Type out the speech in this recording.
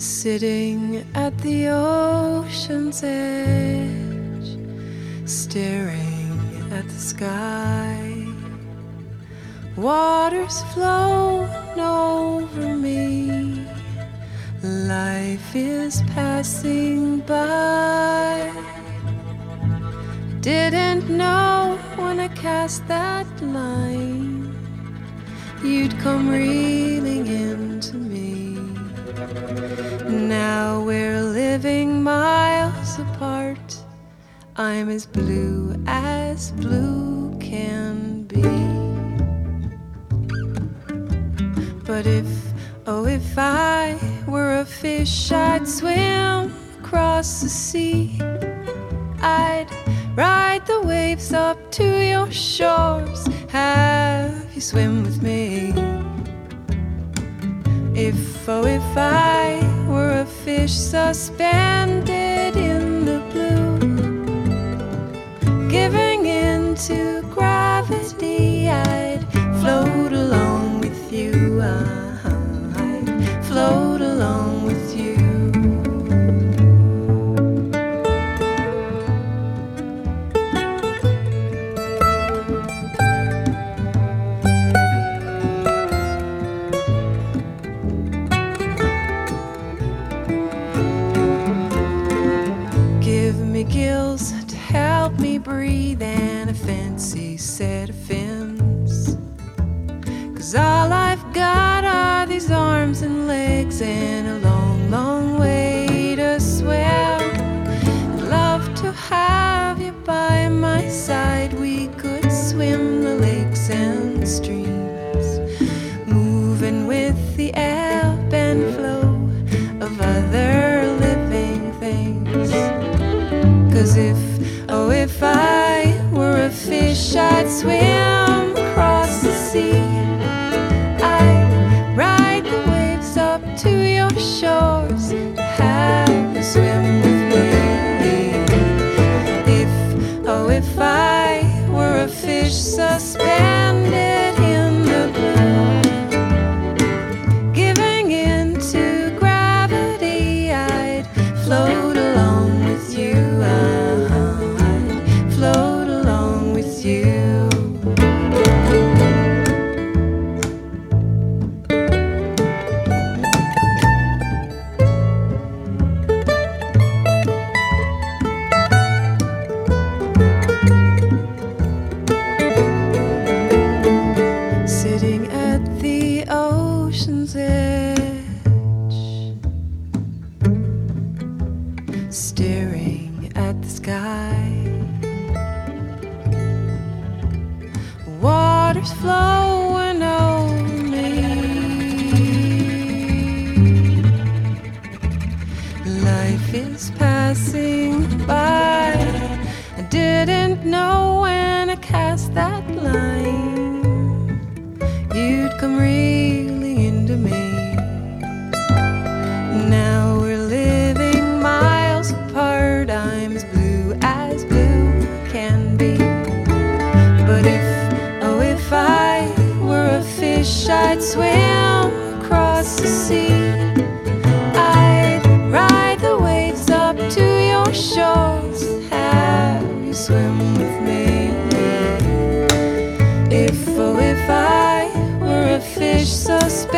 Sitting at the ocean's edge, staring at the sky. Waters flowing over me, life is passing by. Didn't know when I cast that line, you'd come reeling into me. Now we're living miles apart, I'm as blue can be. But if I were a fish, I'd swim across the sea. I'd ride the waves up to your shores, have you swim with me. If I were a fish suspended in the blue, giving in to gravity, I'd float along with you. I'd float along with you. Gills to help me breathe and a fancy set of fins, 'cause all I've got are these arms and legs and a long, long way to swim. I'd love to have you by my side, we could swim the lakes and streams, moving with the ebb and flow of other living things. 'Cause if I were a fish, I'd swim across the sea. I'd ride the waves up to your shores, have you swim with me. If I were a fish suspended in the blue, giving in to gravity, I'd float along with you. Float along with you. Sitting at the ocean's edge, staring at the sky. Waters flowing over me, life is passing by. I didn't know when I cast that line, you'd come reeling into me. Now we're living miles apart, I'm as blue can be. But if I were a fish, I'd swim across the sea. I'd ride the waves up to your shores, have you swim with me. If I were a fish suspended